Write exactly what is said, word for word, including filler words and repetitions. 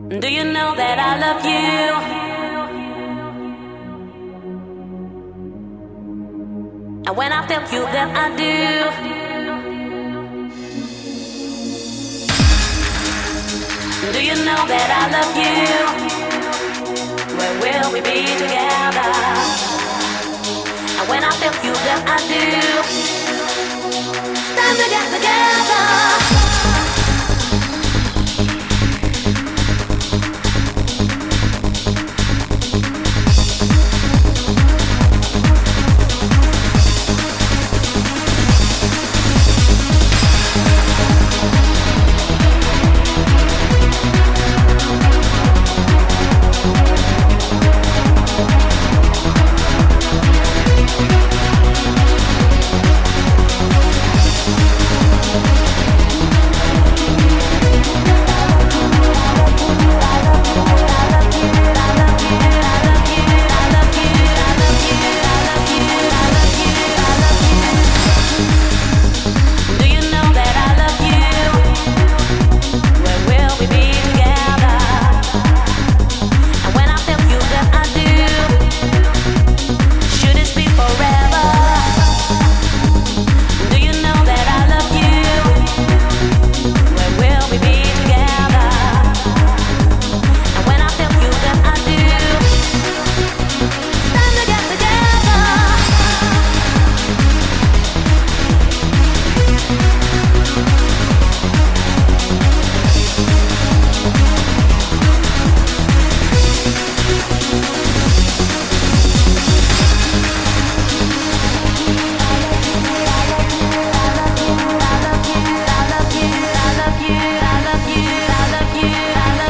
Do you know that I love you? And when I tell you that I do, do you know that I love you? Where will we be together? And when I tell you that I do, it's time to get together. I love you, I love you, I love you, I love you, I love you.